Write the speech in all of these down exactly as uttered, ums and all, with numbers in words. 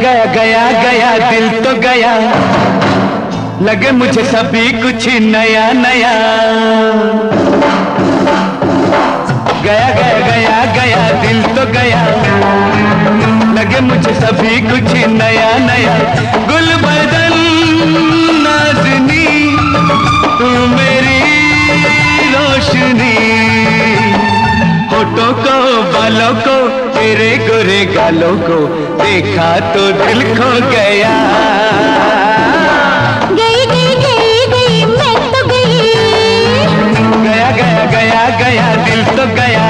गया गया गया दिल तो गया, लगे मुझे सभी कुछ नया नया। गया गया गया गया दिल तो गया, लगे मुझे सभी कुछ नया नया। गुल बदन नाज़नी तू मेरी रोशनी, होठों को बालों को तेरे गोरे गालों को देखा तो दिल खो गया। गई गई गई गई मैं तो गई, गया गया गया गया दिल तो गया।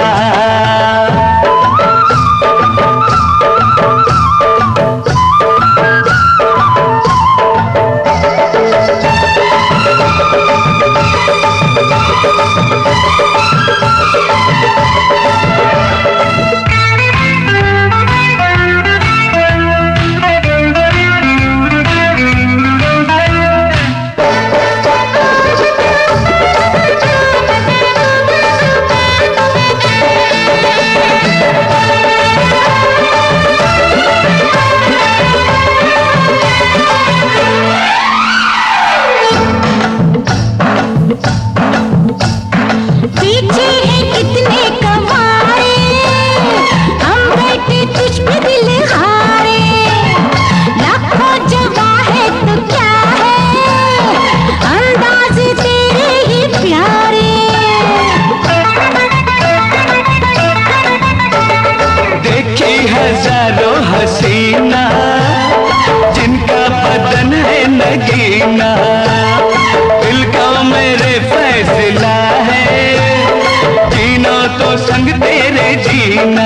हजारों हसीना जिनका बदन है नगीना, दिल का मेरे फैसला है जीना तो संग तेरे जीना।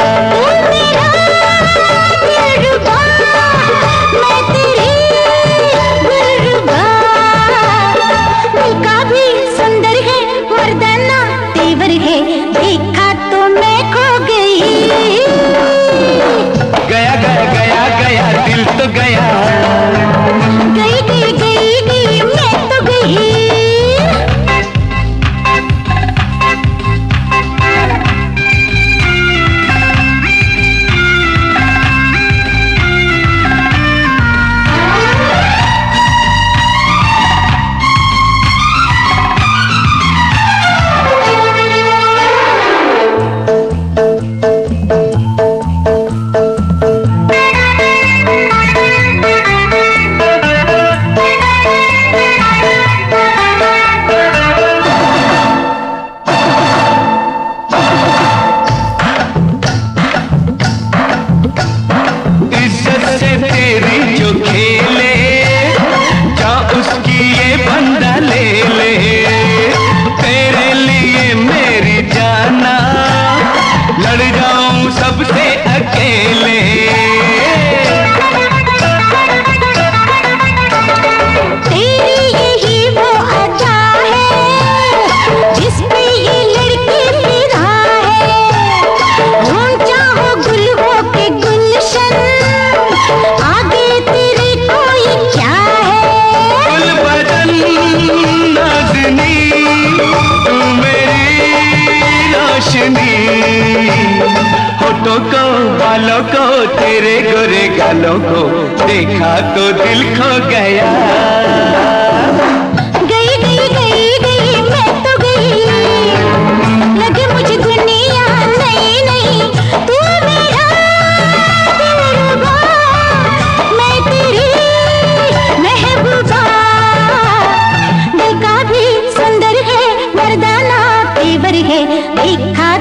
देखा तो मैं खो गई, गया गया गया गया दिल तो गया, गई गई गई गई मैं तो गई। सबसे अकेले तेरी यही वो अदा है जिस पे ये लड़की फिदा है। तुम चाहो गुल हो के गुलशन, आगे तेरे कोई क्या है। गुल बदन नाज़नी तू मेरी रोशनी, होठों को बालों को तेरे गोरे गालों को देखा तो दिल खो गया। गई गई गई गई मैं तो गई, लगे मुझे दुनिया नहीं नहीं। तू मेरा दिलरुबा, मैं तेरी महबूबा। दिल का भी सुंदर है मर्दाना तेवर है, देखा